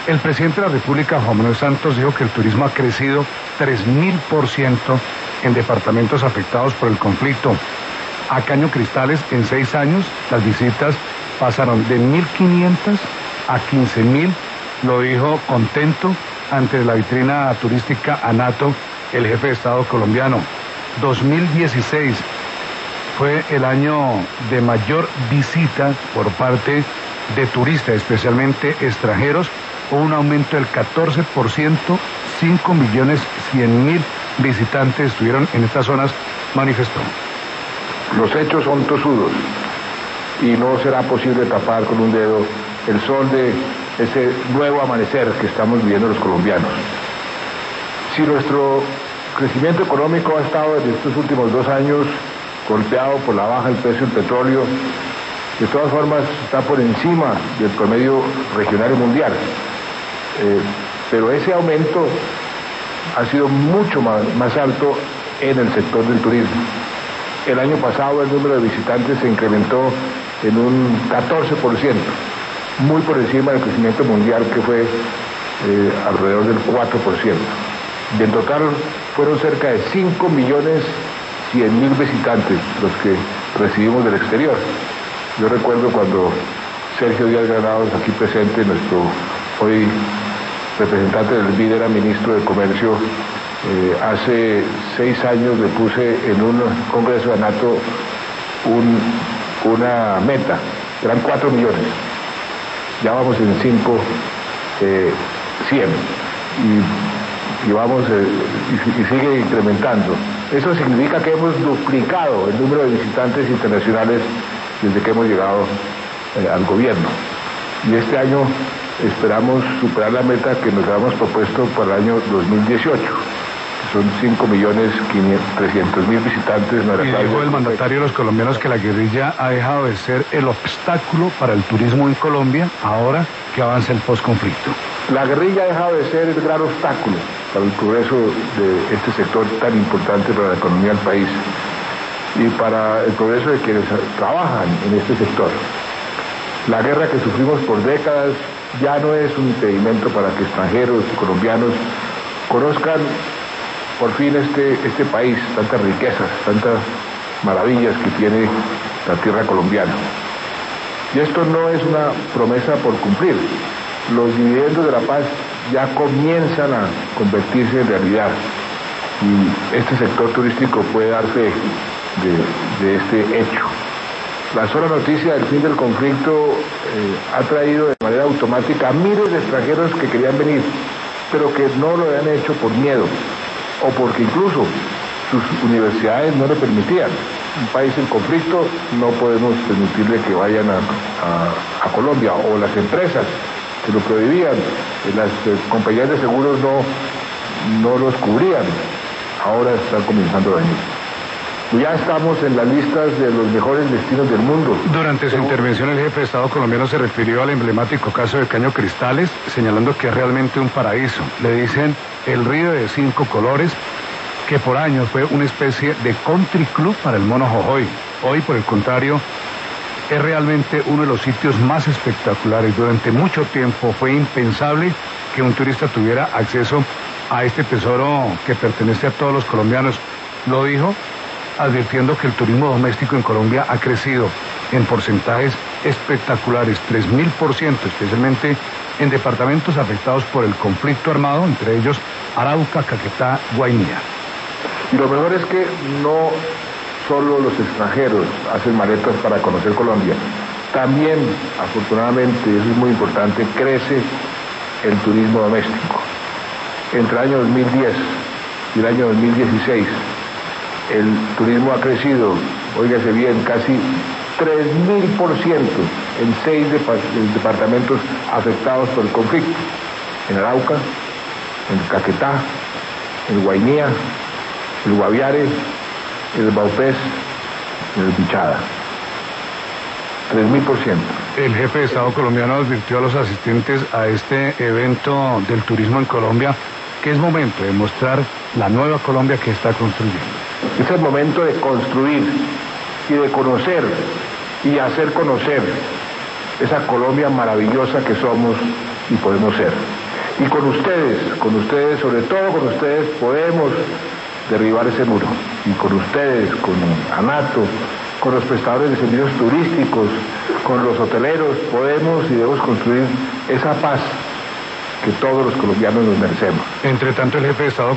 El presidente de la República, Juan Manuel Santos, dijo que el turismo ha crecido 3000% en departamentos afectados por el conflicto. A Caño Cristales, en 6 años, las visitas pasaron de 1500 a 15000, lo dijo contento ante la vitrina turística ANATO, el jefe de Estado colombiano. 2016 fue el año de mayor visita por parte de turistas, especialmente extranjeros. Hubo un aumento del 14%, 5.100.000 visitantes estuvieron en estas zonas, manifestó. Los hechos son tosudos y no será posible tapar con un dedo el sol de ese nuevo amanecer que estamos viviendo los colombianos. Si nuestro crecimiento económico ha estado en estos últimos 2 años golpeado por la baja del precio del petróleo, de todas formas está por encima del promedio regional y mundial. Pero ese aumento ha sido mucho más alto en el sector del turismo. El año pasado el número de visitantes se incrementó en un 14%, muy por encima del crecimiento mundial, que fue alrededor del 4%. Y en total fueron cerca de 5.100.000 visitantes los que recibimos del exterior. Yo recuerdo cuando Sergio Díaz Granados, aquí presente, nuestro hoy representante del BID, era ministro de Comercio, hace 6 años le puse en un congreso de ANATO una meta, eran 4 millones, ya vamos en 5.100.000 y vamos y sigue incrementando. Eso significa que hemos duplicado el número de visitantes internacionales desde que hemos llegado al gobierno. Y este año esperamos superar la meta que nos habíamos propuesto para el año 2018. Son 5.300.000 visitantes. Y dijo el mandatario de los colombianos que la guerrilla ha dejado de ser el obstáculo para el turismo en Colombia, ahora que avanza el posconflicto. La guerrilla ha dejado de ser el gran obstáculo para el progreso de este sector tan importante para la economía del país y para el progreso de quienes trabajan en este sector. La guerra que sufrimos por décadas ya no es un impedimento para que extranjeros y colombianos conozcan por fin este país, tantas riquezas, tantas maravillas que tiene la tierra colombiana. Y esto no es una promesa por cumplir. Los dividendos de la paz ya comienzan a convertirse en realidad y este sector turístico puede dar fe de este hecho. La sola noticia del fin del conflicto ha traído de manera automática a miles de extranjeros que querían venir, pero que no lo habían hecho por miedo o porque incluso sus universidades no lo permitían. Un país en conflicto no podemos permitirle que vayan a Colombia, o las empresas que lo prohibían, las compañías de seguros no los cubrían. Ahora están comenzando a venir. Ya estamos en las listas de los mejores destinos del mundo. Durante su intervención, el jefe de Estado colombiano se refirió al emblemático caso de Caño Cristales, señalando que es realmente un paraíso. Le dicen el río de 5 colores, que por años fue una especie de country club para el mono Jojoy. Hoy, por el contrario, es realmente uno de los sitios más espectaculares. Durante mucho tiempo fue impensable que un turista tuviera acceso a este tesoro que pertenece a todos los colombianos. Lo dijo advirtiendo que el turismo doméstico en Colombia ha crecido en porcentajes espectaculares, 3000%, especialmente en departamentos afectados por el conflicto armado, entre ellos Arauca, Caquetá, Guainía. Y lo mejor es que no solo los extranjeros hacen maletas para conocer Colombia, también, afortunadamente, eso es muy importante, crece el turismo doméstico. Entre el año 2010 y el año 2016, el turismo ha crecido, óigase bien, casi 3000% en 6 departamentos afectados por el conflicto. En Arauca, en Caquetá, en Guainía, el Guaviare, el Baupés, el Bichada. 3000%. El jefe de Estado colombiano advirtió a los asistentes a este evento del turismo en Colombia que es momento de mostrar la nueva Colombia que está construyendo. Es el momento de construir y de conocer y hacer conocer esa Colombia maravillosa que somos y podemos ser. Y con ustedes, sobre todo con ustedes, podemos derribar ese muro. Y con ustedes, con ANATO, con los prestadores de servicios turísticos, con los hoteleros, podemos y debemos construir esa paz que todos los colombianos nos merecemos. Entre tanto, el jefe de Estado